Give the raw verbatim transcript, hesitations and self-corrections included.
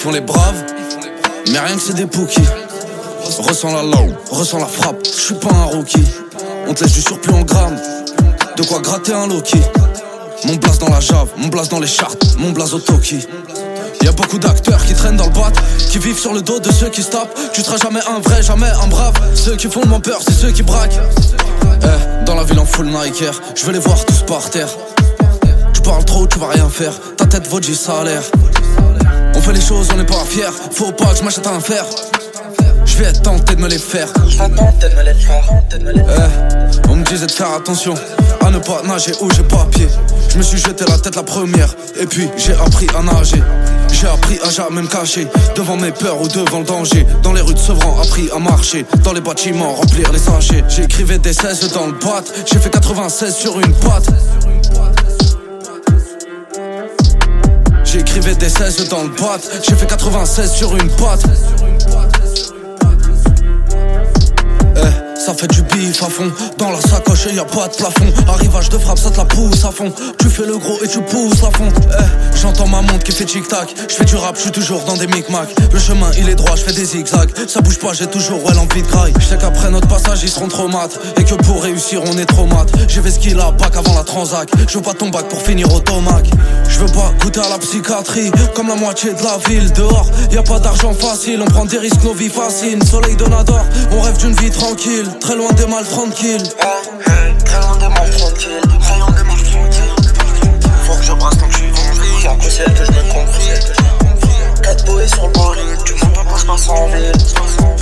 font les braves, mais rien que c'est des pookies. Ressens la langue, ressens la frappe, je suis pas un rookie. On te laisse du surplus en grammes, de quoi gratter un Loki. Mon blaze dans la jave, mon blaze dans les charts, mon blaze au Toki. Y'a beaucoup d'acteurs qui traînent dans le boîte, qui vivent sur le dos de ceux qui se tapent. Tu seras jamais un vrai, jamais un brave. Ceux qui font le moins peur, c'est ceux qui braquent. Eh, dans la ville en full Nike Air, je veux les voir tous par terre. Tu parles trop, tu vas rien faire, ta tête vaut dix salaires. On fait les choses, on n'est pas fiers, faut pas que je m'achète un fer. Je vais tenter de me les faire. Je vais tenter de me les faire. Eh, on me disait de faire attention à ne pas nager où j'ai pas pied. Je me suis jeté la tête la première, et puis j'ai appris à nager. J'ai appris à jamais me cacher devant mes peurs ou devant le danger. Dans les rues de Sevran, appris à marcher. Dans les bâtiments, remplir les sachets. J'écrivais des seize dans le boîte, j'ai fait quatre-vingt-seize sur une patte. J'écrivais des seize dans le boîte, j'ai fait quatre-vingt-seize sur une patte. Eh, ça fait du bif à fond. Dans la sacoche y'a pas de plafond. Arrivage de frappe, ça te la pousse à fond. Tu fais le gros et tu pousses la fonte. Eh, j'entends ma montre qui fait tic tac. Je fais du rap, je suis toujours dans des micmacs. Le chemin il est droit, je fais des zigzags. Ça bouge pas, j'ai toujours ouais l'envie de graille. Je sais qu'après notre passage ils seront trop mat. Et que pour réussir on est trop mat. J'ai fait ce qu'il a bac avant la transac. Je veux pas ton bac pour finir au tomac. Je veux pas goûter à la psychiatrie comme la moitié de la ville. Dehors, y a pas d'argent facile. On prend des risques, nos vies fascinent. Soleil donador, on rêve d'une vie tranquille. Très loin des mal tranquilles. Hey, hey, très loin des mal tranquilles. Très loin des mal tranquilles. Faut que je brasse tant que je suis vendu. J'ai un coup c'est que je me confie. Quatre boés sur le bolide. Tu m'entends pas, je passe en ville.